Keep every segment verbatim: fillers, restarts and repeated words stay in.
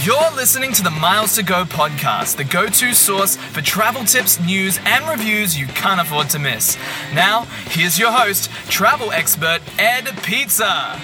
You're listening to the Miles to Go podcast, the go-to source for travel tips, news, and reviews you can't afford to miss. Now, here's your host, travel expert Ed Pizza.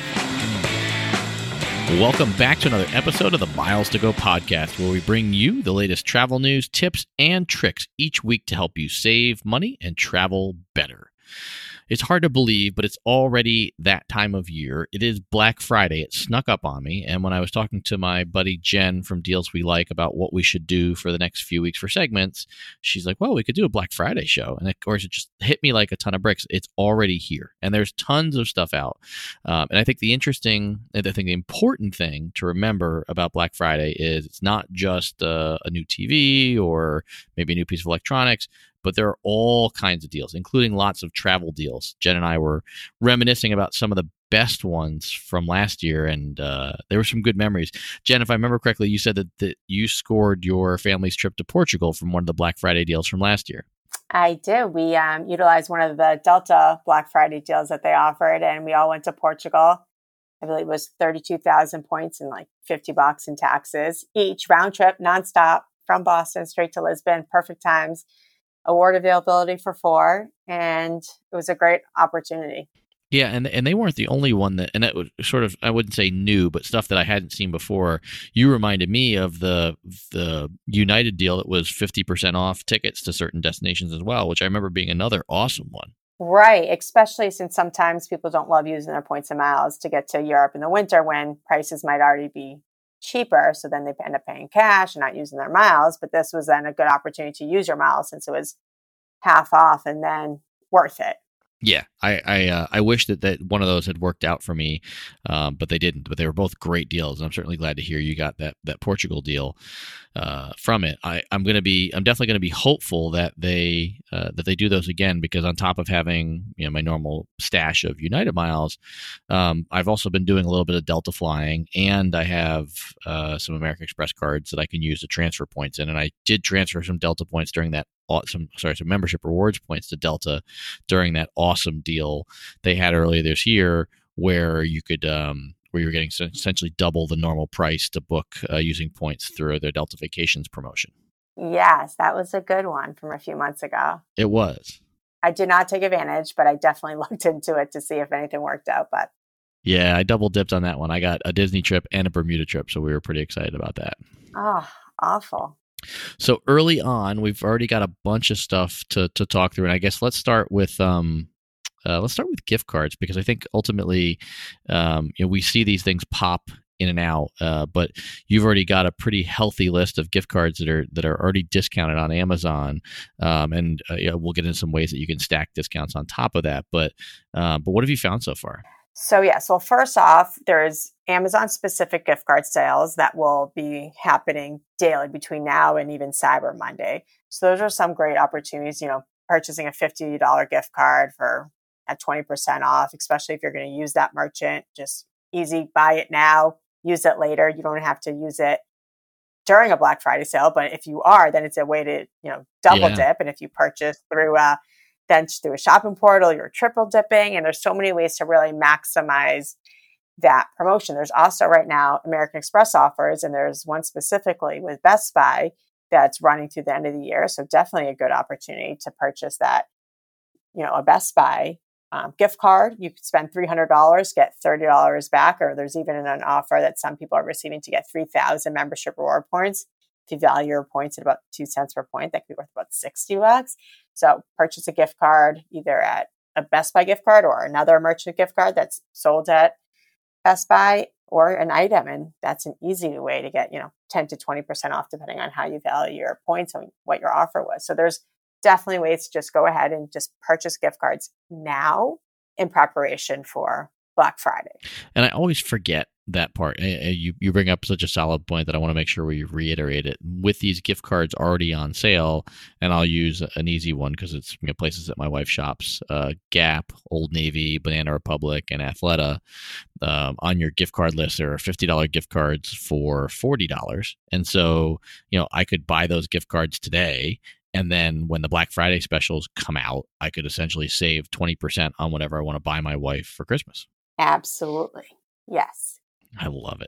Welcome back to another episode of the Miles to Go podcast, where we bring you the latest travel news, tips, and tricks each week to help you save money and travel better. It's hard to believe, but it's already that time of year. It is Black Friday. It snuck up on me. And when I was talking to my buddy Jen from Deals We Like about what we should do for the next few weeks for segments, she's like, well, we could do a Black Friday show. And of course, it just hit me like a ton of bricks. It's already here. And there's tons of stuff out. Um, and I think the interesting, I think the important thing to remember about Black Friday is it's not just uh, a new T V or maybe a new piece of electronics, but there are all kinds of deals, including lots of travel deals. Jen and I were reminiscing about some of the best ones from last year, and uh, there were some good memories. Jen, if I remember correctly, you said that, that you scored your family's trip to Portugal from one of the Black Friday deals from last year. I did. We um, utilized one of the Delta Black Friday deals that they offered, and we all went to Portugal. I believe it was thirty-two thousand points and like fifty bucks in taxes each, round trip, nonstop from Boston straight to Lisbon, perfect times. Award availability for four, and it was a great opportunity. Yeah, and and they weren't the only one that, and that was sort of, I wouldn't say new, but stuff that I hadn't seen before. You reminded me of the the United deal that was fifty percent off tickets to certain destinations as well, which I remember being another awesome one. Right, especially since sometimes people don't love using their points and miles to get to Europe in the winter when prices might already be cheaper, so then they end up paying cash and not using their miles. But this was then a good opportunity to use your miles since it was half off and then worth it. Yeah, I I, uh, I wish that, that one of those had worked out for me, um, but they didn't. But they were both great deals, and I'm certainly glad to hear you got that that Portugal deal uh, from it. I, I'm gonna be I'm definitely gonna be hopeful that they uh, that they do those again, because on top of having, you know, my normal stash of United miles, um, I've also been doing a little bit of Delta flying, and I have uh, some American Express cards that I can use to transfer points in, and I did transfer some Delta points during that. Some sorry, some membership rewards points to Delta during that awesome deal they had earlier this year, where you could um, where you were getting essentially double the normal price to book uh, using points through their Delta Vacations promotion. Yes, that was a good one from a few months ago. It was. I did not take advantage, but I definitely looked into it to see if anything worked out. But yeah, I double dipped on that one. I got a Disney trip and a Bermuda trip, so we were pretty excited about that. Oh, awful. So early on, we've already got a bunch of stuff to to talk through, and I guess let's start with um, uh, let's start with gift cards, because I think ultimately, um, you know, we see these things pop in and out, uh, but you've already got a pretty healthy list of gift cards that are that are already discounted on Amazon, um, and uh, you know, we'll get into some ways that you can stack discounts on top of that. But uh, but what have you found so far? So yes, well, first off, there's Amazon-specific gift card sales that will be happening daily between now and even Cyber Monday. So those are some great opportunities, you know, purchasing a fifty dollars gift card for at twenty percent off, especially if you're going to use that merchant. Just easy, buy it now, use it later. You don't have to use it during a Black Friday sale, but if you are, then it's a way to, you know, double Yeah. dip. And if you purchase through a then through a shopping portal, you're triple dipping, and there's so many ways to really maximize that promotion. There's also right now American Express offers, and there's one specifically with Best Buy that's running through the end of the year. So definitely a good opportunity to purchase that, you know, a Best Buy um, gift card. You could spend three hundred dollars, get thirty dollars back, or there's even an offer that some people are receiving to get three thousand membership reward points. If you value your points at about two cents per point, that could be worth about sixty bucks. So purchase a gift card either at a Best Buy gift card or another merchant gift card that's sold at Best Buy, or an item. And that's an easy way to get, you know, ten to twenty percent off depending on how you value your points and what your offer was. So there's definitely ways to just go ahead and just purchase gift cards now in preparation for Black Friday. And I always forget that part. You you bring up such a solid point that I want to make sure we reiterate it. With these gift cards already on sale, and I'll use an easy one because it's, you know, places that my wife shops, uh, Gap, Old Navy, Banana Republic, and Athleta. Um, on your gift card list, there are fifty dollars gift cards for forty dollars. And so, you know, I could buy those gift cards today, and then when the Black Friday specials come out, I could essentially save twenty percent on whatever I want to buy my wife for Christmas. Absolutely. Yes. I love it.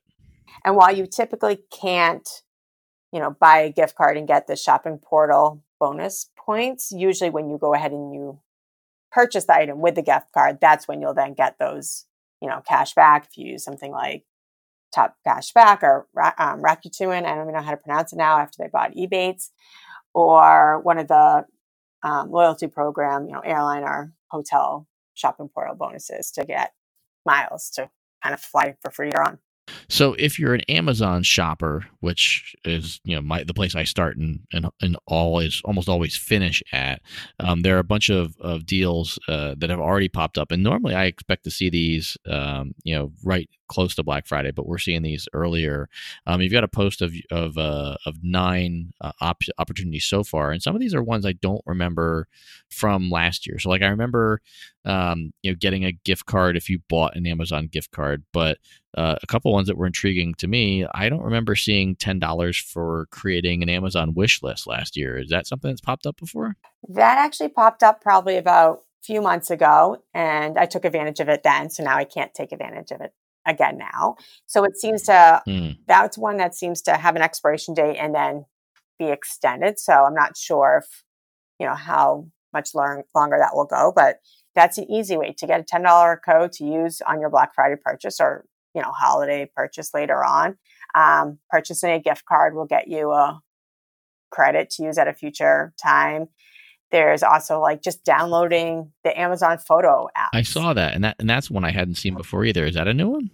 And while you typically can't, you know, buy a gift card and get the shopping portal bonus points, usually when you go ahead and you purchase the item with the gift card, that's when you'll then get those, you know, cash back. If you use something like Top Cash Back or um, Rakuten, I don't even know how to pronounce it now after they bought Ebates, or one of the um, loyalty program, you know, airline or hotel shopping portal bonuses to get miles to kind of fly for free or on. So if you're an Amazon shopper, which is, you know, my the place I start and and, and always almost always finish at, um, there are a bunch of, of deals uh, that have already popped up. And normally I expect to see these, um, you know, right close to Black Friday, but we're seeing these earlier. Um, you've got a post of of uh, of nine uh, op- opportunities so far, and some of these are ones I don't remember from last year. So like I remember, um, you know, getting a gift card if you bought an Amazon gift card, but uh, a couple ones that were intriguing to me, I don't remember seeing ten dollars for creating an Amazon wish list last year. Is that something that's popped up before? That actually popped up probably about a few months ago, and I took advantage of it then. So now I can't take advantage of it again now. So it seems to, mm. that's one that seems to have an expiration date and then be extended. So I'm not sure if, you know, how much long, longer that will go, but that's an easy way to get a ten dollars code to use on your Black Friday purchase or, you know, holiday purchase later on. Um, purchasing a gift card will get you a credit to use at a future time. There's also like just downloading the Amazon photo app. I saw that, and that and that's one I hadn't seen before either. Is that a new one?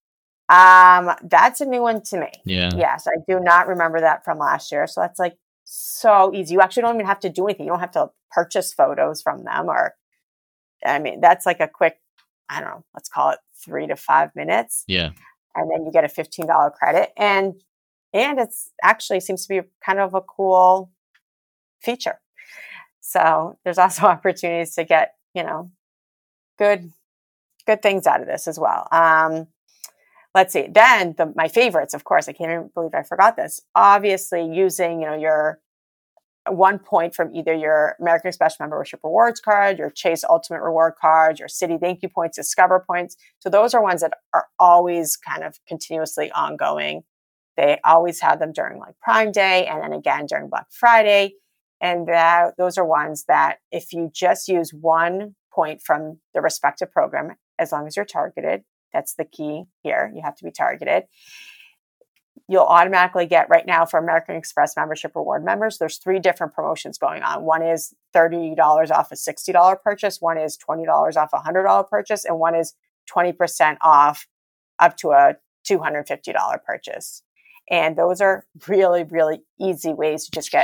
Um, that's a new one to me. Yeah. Yes, I do not remember that from last year. So that's like so easy. You actually don't even have to do anything. You don't have to purchase photos from them, or I mean, that's like a quick, I don't know, let's call it three to five minutes. Yeah. And then you get a fifteen dollars credit, and and it's actually seems to be kind of a cool feature. So there's also opportunities to get, you know, good, good things out of this as well. Um, let's see. Then the, my favorites, of course, I can't even believe I forgot this. Obviously using, you know, your one point from either your American Express membership rewards card, your Chase Ultimate Reward card, your Citi Thank You points, Discover points. So those are ones that are always kind of continuously ongoing. They always have them during like Prime Day and then again during Black Friday. And that, those are ones that if you just use one point from the respective program, as long as you're targeted, that's the key here. You have to be targeted. You'll automatically get right now for American Express membership reward members, there's three different promotions going on. One is thirty dollars off a sixty dollars purchase. One is twenty dollars off a one hundred dollars purchase. And one is twenty percent off up to a two hundred fifty dollars purchase. And those are really, really easy ways to just get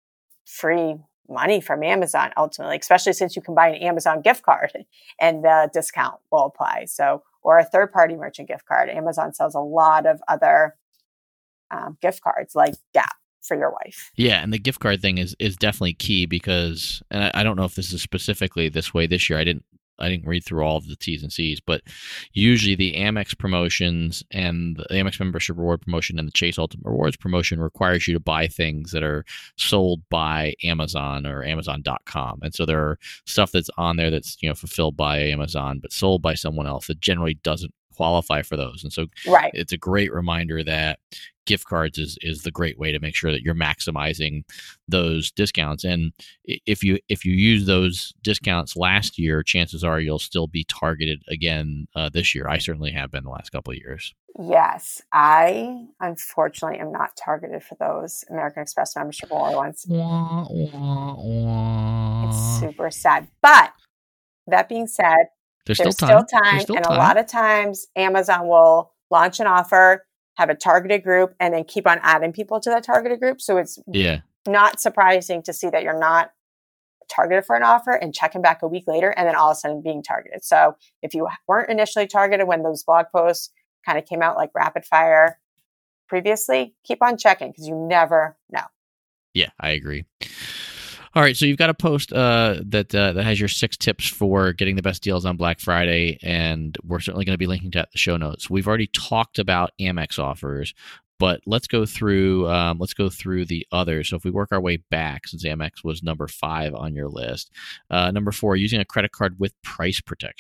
free money from Amazon ultimately, especially since you can buy an Amazon gift card and the discount will apply. So, or a third party merchant gift card. Amazon sells a lot of other um, gift cards like Gap for your wife. Yeah. And the gift card thing is, is definitely key because, and I, I don't know if this is specifically this way this year. I didn't, I didn't read through all of the T's and C's, but usually the Amex promotions and the Amex membership reward promotion and the Chase Ultimate Rewards promotion requires you to buy things that are sold by Amazon or Amazon dot com. And so there are stuff that's on there that's, you know, fulfilled by Amazon, but sold by someone else that generally doesn't qualify for those. And so right. It's a great reminder that gift cards is is the great way to make sure that you're maximizing those discounts. And if you if you use those discounts last year, chances are you'll still be targeted again uh, this year. I certainly have been the last couple of years. Yes, I unfortunately am not targeted for those American Express membership reward ones. Wah, wah, wah. It's super sad. But that being said, there's, there's still time, still time there's still and time. A lot of times Amazon will launch an offer, have a targeted group, and then keep on adding people to that targeted group. So it's yeah. not surprising to see that you're not targeted for an offer and checking back a week later and then all of a sudden being targeted. So if you weren't initially targeted when those blog posts kind of came out like rapid fire previously, keep on checking because you never know. Yeah, I agree. All right, so you've got a post uh, that uh, that has your six tips for getting the best deals on Black Friday, and we're certainly going to be linking to that in the show notes. We've already talked about Amex offers, but let's go through um, let's go through the others. So if we work our way back, since Amex was number five on your list, uh, number four, using a credit card with price protection.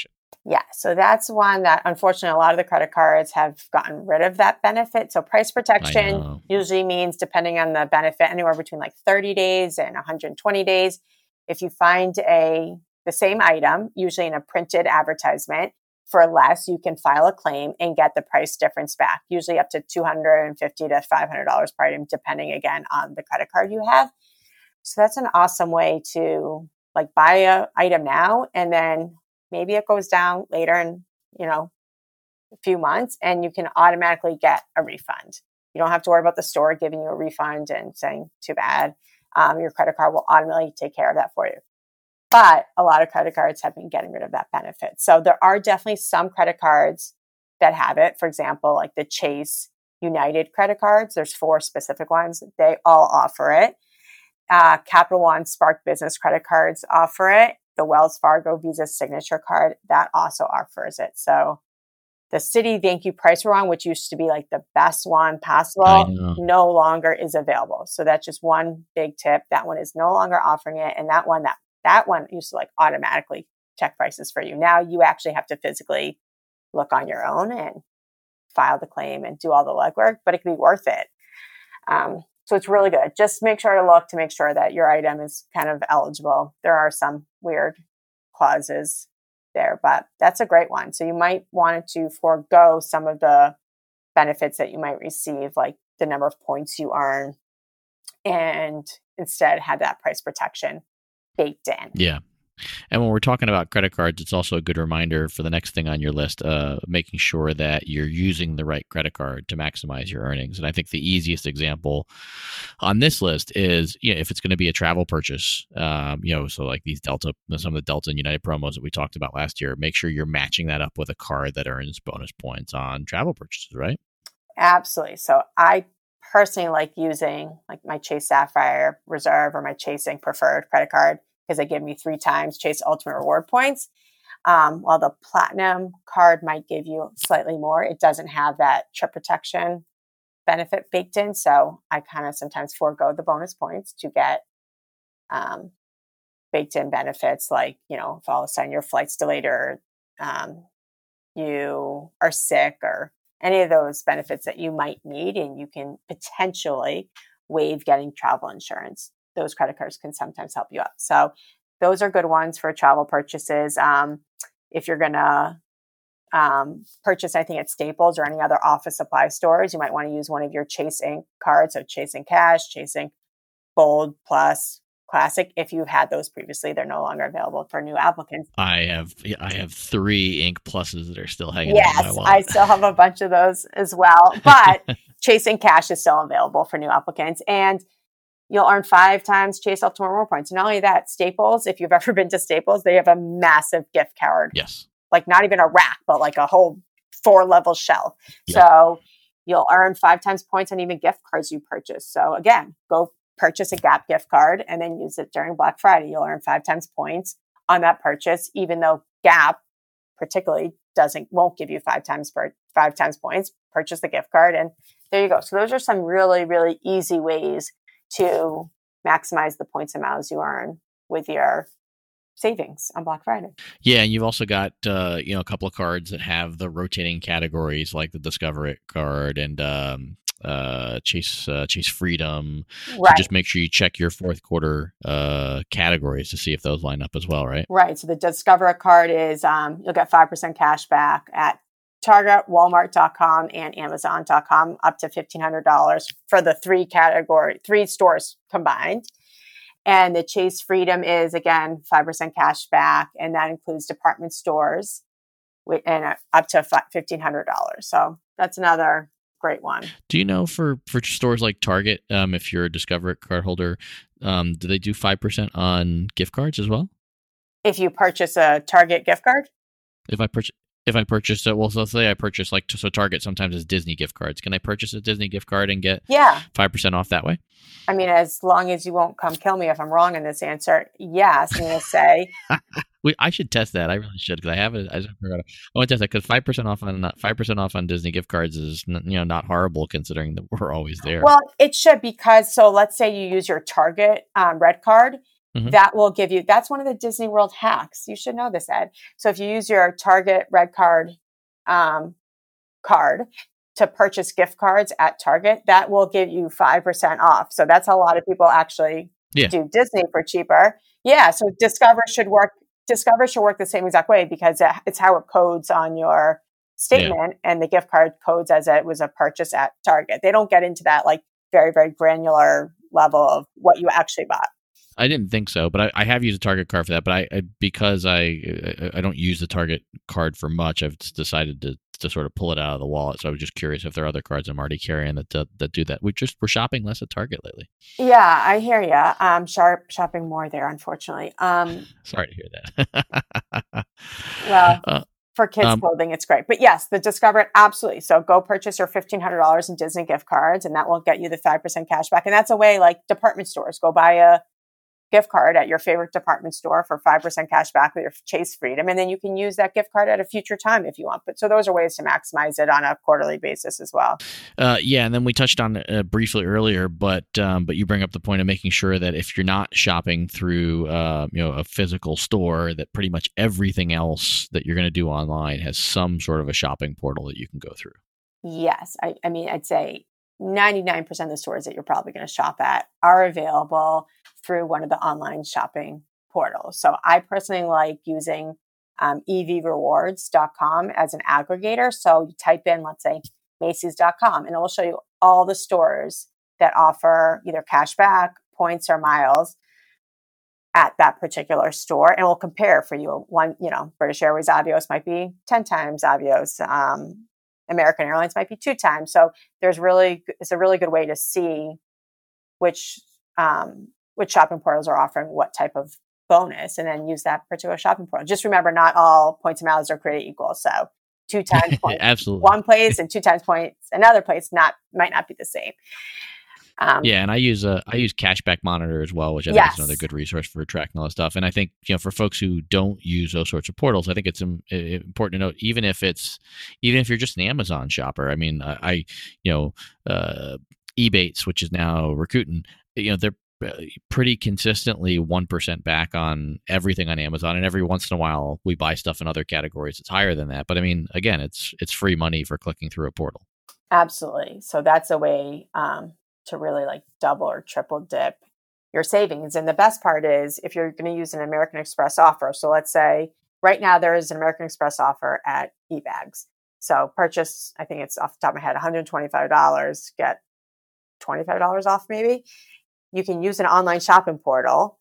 Yeah, so that's one that unfortunately a lot of the credit cards have gotten rid of that benefit. So price protection usually means, depending on the benefit, anywhere between like thirty days and one hundred twenty days. If you find a the same item, usually in a printed advertisement, for less, you can file a claim and get the price difference back, usually up to two hundred fifty dollars to five hundred dollars per item, depending again on the credit card you have. So that's an awesome way to like buy a item now, and then maybe it goes down later in, you know, a few months, and you can automatically get a refund. You don't have to worry about the store giving you a refund and saying, too bad. Um, your credit card will automatically take care of that for you. But a lot of credit cards have been getting rid of that benefit. So there are definitely some credit cards that have it. For example, like the Chase United credit cards, there's four specific ones. They all offer it. Uh, Capital One Spark Business credit cards offer it. The Wells Fargo Visa Signature card, that also offers it. So the Citi Thank You Price We're On, which used to be like the best one possible, no longer is available. So that's just one big tip. That one is no longer offering it. And that one, that that one used to like automatically check prices for you. Now you actually have to physically look on your own and file the claim and do all the legwork, but it can be worth it. Um, So it's really good. Just make sure to look to make sure that your item is kind of eligible. There are some weird clauses there, but that's a great one. So you might want to forego some of the benefits that you might receive, like the number of points you earn, and instead have that price protection baked in. Yeah. And when we're talking about credit cards, it's also a good reminder for the next thing on your list, uh, making sure that you're using the right credit card to maximize your earnings. And I think the easiest example on this list is, you know, if it's going to be a travel purchase, um, you know, so like these Delta, some of the Delta and United promos that we talked about last year, make sure you're matching that up with a card that earns bonus points on travel purchases, right? Absolutely. So I personally like using like my Chase Sapphire Reserve or my Chase Ink Preferred credit card, because they give me three times Chase Ultimate Reward points. Um, while the Platinum card might give you slightly more, it doesn't have that trip protection benefit baked in. So I kind of sometimes forego the bonus points to get um, baked in benefits, like, you know, if all of a sudden your flight's delayed or um, you are sick or any of those benefits that you might need, and you can potentially waive getting travel insurance. Those credit cards can sometimes help you out. So those are good ones for travel purchases. Um, if you're going to um, purchase anything at Staples or any other office supply stores, you might want to use one of your Chase Ink cards. So Chase Ink Cash, Chase Ink Gold Plus, Classic. If you've had those previously, they're no longer available for new applicants. I have I have three Ink Pluses that are still hanging yes, out in my wallet. I still have a bunch of those as well. But Chase Ink Cash is still available for new applicants. And you'll earn five times Chase Ultimate Reward points. And not only that, Staples, if you've ever been to Staples, they have a massive gift card. Yes. Like not even a rack, but like a whole four level shelf. Yep. So you'll earn five times points on even gift cards you purchase. So again, go purchase a Gap gift card and then use it during Black Friday. You'll earn five times points on that purchase, even though Gap particularly doesn't, won't give you five times per, five times points. Purchase the gift card and there you go. So those are some really, really easy ways to maximize the points and miles you earn with your savings on Black Friday. Yeah, and you've also got uh, you know, a couple of cards that have the rotating categories, like the Discover It card and um, uh, Chase uh, Chase Freedom. Right. So just make sure you check your fourth quarter uh, categories to see if those line up as well, right? Right. So the Discover It card is um, you'll get five percent cash back at Target, Walmart dot com, and Amazon dot com, up to fifteen hundred dollars for the three category, three stores combined. And the Chase Freedom is, again, five percent cash back, and that includes department stores with, and up to fifteen hundred dollars. So that's another great one. Do you know for, for stores like Target, um, if you're a Discover It card holder, um, do they do five percent on gift cards as well? If you purchase a Target gift card? If I purchase... If I purchase, well, so let's say I purchase like, so Target sometimes is Disney gift cards. Can I purchase a Disney gift card and get yeah. five percent off that way? I mean, as long as you won't come kill me if I'm wrong in this answer, yes, I'm going to say. we, I should test that. I really should, because I haven't, I just forgot. I want to test that because five percent off on, five percent off on Disney gift cards is, you know, not horrible considering that we're always there. Well, it should, because, so let's say you use your Target um, red card. Mm-hmm. that will give you, that's one of the Disney World hacks. You should know this, Ed. So if you use your Target Red Card um, card to purchase gift cards at Target, that will give you five percent off. So that's how a lot of people actually Yeah. do Disney for cheaper. Yeah. So Discover should work. Discover should work the same exact way because it's how it codes on your statement, yeah. and the gift card codes as it was a purchase at Target. They don't get into that like very, very granular level of what you actually bought. I didn't think so, but I, I have used a Target card for that. But I, I because I I don't use the Target card for much, I've decided to to sort of pull it out of the wallet. So I was just curious if there are other cards I'm already carrying that that, that do that. We just we're shopping less at Target lately. Yeah, I hear you. Um, sharp shopping more there, unfortunately. Um, sorry to hear that. well. Uh, For kids' um, clothing, it's great. But yes, the Discover, absolutely. So go purchase your fifteen hundred dollars in Disney gift cards, and that will get you the five percent cash back. And that's a way like department stores. Go buy a gift card at your favorite department store for five percent cash back with your Chase Freedom. And then you can use that gift card at a future time if you want. But so those are ways to maximize it on a quarterly basis as well. Uh, yeah. And then we touched on it uh, briefly earlier, but um, but you bring up the point of making sure that if you're not shopping through uh, you know, a physical store, that pretty much everything else that you're going to do online has some sort of a shopping portal that you can go through. Yes. I, I mean, I'd say ninety-nine percent of the stores that you're probably going to shop at are available through one of the online shopping portals. So I personally like using um, E V rewards dot com as an aggregator. So you type in, let's say, Macy's dot com, and it will show you all the stores that offer either cash back, points, or miles at that particular store. And we'll compare for you. One, you know, British Airways Avios might be ten times Avios. Um, American Airlines might be two times. So there's really, it's a really good way to see which, um, which shopping portals are offering what type of bonus, and then use that particular shopping portal. Just remember, not all points and miles are created equal. So two times points Absolutely. one place and two times points another place not might not be the same. Um, yeah, and I use a I use Cashback Monitor as well, which I think yes. is another good resource for tracking all this stuff. And I think, you know, for folks who don't use those sorts of portals, I think it's um, important to note, even if it's even if you're just an Amazon shopper. I mean, I, I you know, uh, Ebates, which is now Rakuten, you know, they're pretty consistently one percent back on everything on Amazon, and every once in a while we buy stuff in other categories it's higher than that. But I mean, again, it's it's free money for clicking through a portal. Absolutely. So that's a way um, to really like double or triple dip your savings. And the best part is if you're going to use an American Express offer. So let's say right now there is an American Express offer at eBags. So purchase, I think it's off the top of my head, one hundred twenty-five dollars, get twenty-five dollars off maybe. You can use an online shopping portal,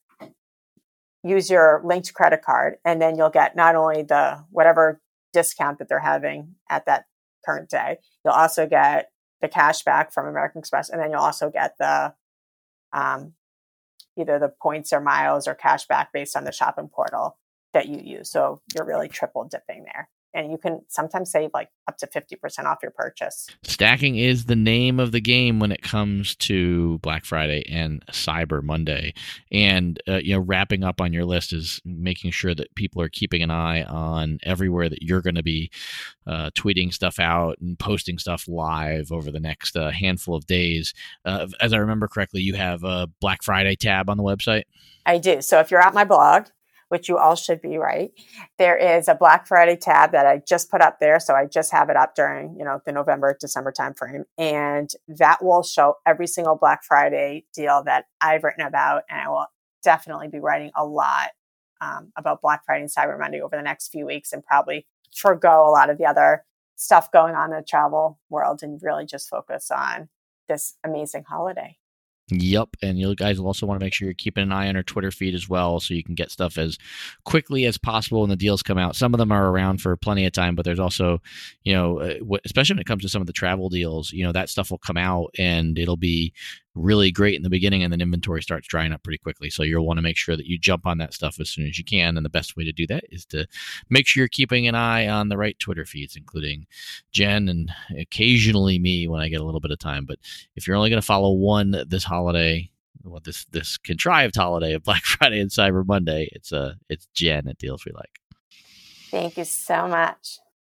use your linked credit card, and then you'll get not only the whatever discount that they're having at that current day, you'll also get the cash back from American Express, and then you'll also get the um, either the points or miles or cash back based on the shopping portal that you use. So you're really triple dipping there. And you can sometimes save like up to fifty percent off your purchase. Stacking is the name of the game when it comes to Black Friday and Cyber Monday. And, uh, you know, wrapping up on your list is making sure that people are keeping an eye on everywhere that you're going to be uh, tweeting stuff out and posting stuff live over the next uh, handful of days. Uh, as I remember correctly, you have a Black Friday tab on the website? I do. So if you're at my blog, which you all should be, right? There is a Black Friday tab that I just put up there. So I just have it up during, you know, the November, December timeframe. And that will show every single Black Friday deal that I've written about. And I will definitely be writing a lot um, about Black Friday and Cyber Monday over the next few weeks, and probably forgo a lot of the other stuff going on in the travel world and really just focus on this amazing holiday. Yep. And you guys will also want to make sure you're keeping an eye on our Twitter feed as well, so you can get stuff as quickly as possible when the deals come out. Some of them are around for plenty of time, but there's also, you know, especially when it comes to some of the travel deals, you know, that stuff will come out and it'll be really great in the beginning, and then inventory starts drying up pretty quickly. So you'll want to make sure that you jump on that stuff as soon as you can. And the best way to do that is to make sure you're keeping an eye on the right Twitter feeds, including Jen and occasionally me when I get a little bit of time. But if you're only going to follow one this holiday, well, this this contrived holiday of Black Friday and Cyber Monday, it's uh, it's Jen at Deals We Like. Thank you so much.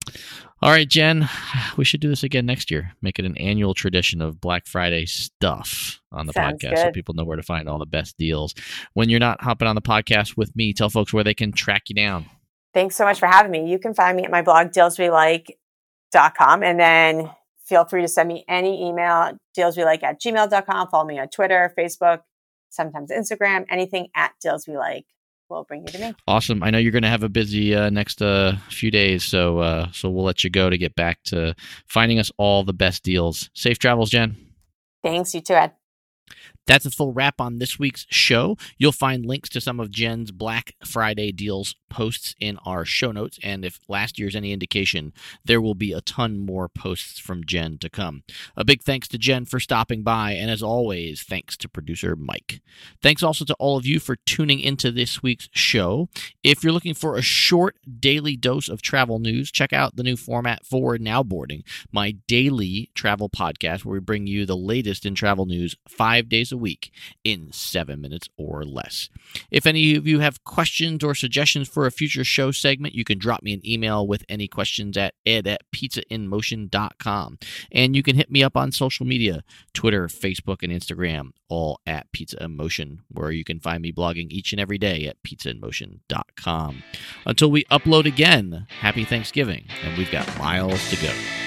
All right, Jen, we should do this again next year. Make it an annual tradition of Black Friday stuff on the Sounds podcast good. so people know where to find all the best deals. When you're not hopping on the podcast with me, tell folks where they can track you down. Thanks so much for having me. You can find me at my blog, deals we like dot com, and then feel free to send me any email, dealswelike at gmail dot com. Follow me on Twitter, Facebook, sometimes Instagram, anything at dealswelike will bring you to me. Awesome. I know you're going to have a busy uh, next uh, few days, so uh, so we'll let you go to get back to finding us all the best deals. Safe travels, Jen. Thanks. You too, Ed. That's a full wrap on this week's show. You'll find links to some of Jen's Black Friday deals posts in our show notes, and if last year's any indication, there will be a ton more posts from Jen to come. A big thanks to Jen for stopping by, and as always, thanks to producer Mike. Thanks also to all of you for tuning into this week's show. If you're looking for a short daily dose of travel news, check out the new format for Now Boarding, my daily travel podcast where we bring you the latest in travel news five days a week in seven minutes or less. If any of you have questions or suggestions for a future show segment, you can drop me an email with any questions at ed at pizza in motion dot com. And you can hit me up on social media, Twitter, Facebook, and Instagram, all at Pizza in Motion, where you can find me blogging each and every day at pizza in motion dot com. Until we upload again, happy Thanksgiving, and we've got miles to go.